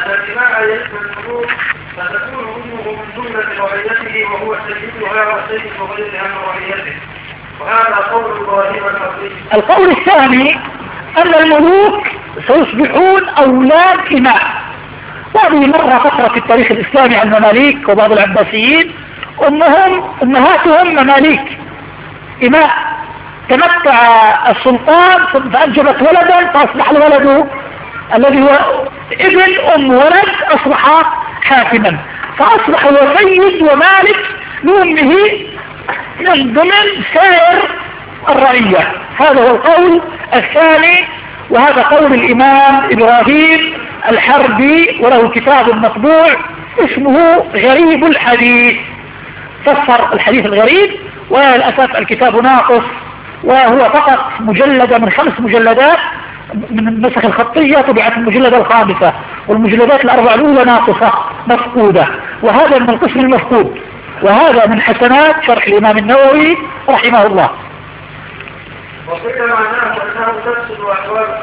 الدماء يرث الملوك فتكون أمه من جملة رعيته وهو سيدها وسيد غيرها من رعيته. وهذا قول إبراهيم النخعي. القول الثاني أن الملوك سيصبحون أولاد إماء، وهذه مرة فترة في التاريخ الإسلامي عن المماليك وبعض العباسيين أمهاتهم مماليك إماء، تمتع السلطان فأنجبت ولدا فأصبح الولد الذي هو ابن أم ولد أصبح حاكما، فأصبح هو سيد ومالك لأمه من ضمن سائر الرعية. هذا هو القول الثاني، وهذا قول الإمام إبراهيم الحربي، وله كتاب مطبوع اسمه غريب الحديث، فسر الحديث الغريب، وللأسف الكتاب ناقص، وهو فقط مجلدة من 5 مجلدات من النسخ الخطية، طبعت المجلدة الخامسة، والمجلدات الأربع الأولى ناقصة مفقودة، وهذا من القسم المفقود، وهذا من حسنات شرح الإمام النووي رحمه الله. وقيل معناه أنه تفسد أحوال